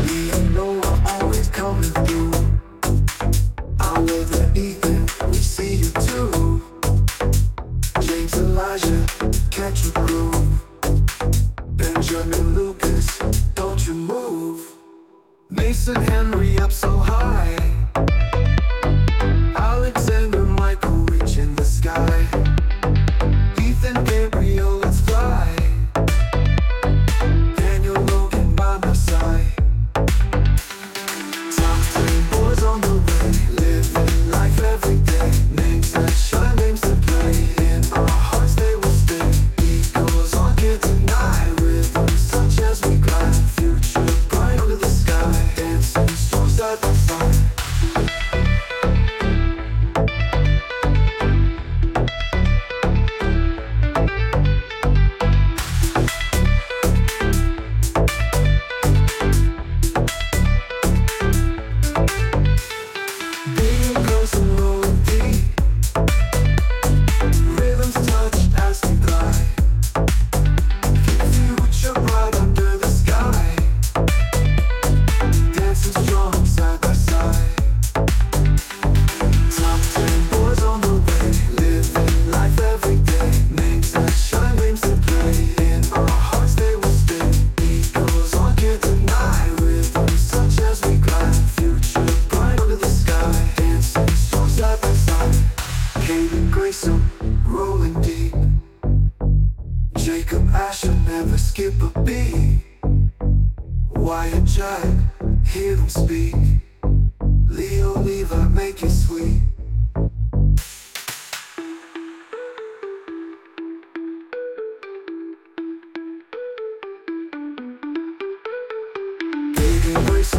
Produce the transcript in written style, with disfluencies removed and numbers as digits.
Me and Noah always coming through. I love the Ethan, we see you too. James Elijah, catch a groove. Benjamin Lucas, don't you move. Mason Henry up so high. Alexander Michael reach in the sky. Ethan Gabriel, let's fly. Daniel Logan by my side. Top 10 boys on the way, living life every day. Names that shine, names that play. In our hearts they will stay. Eagles on can't deny. Rhythms such as we glide. Future bright under the sky. Dancing strong side by side. Rolling deep. Jacob Asher never skip a beat. Wyatt Jack, hear them speak. Leo Levi make it sweet. Baby Grayson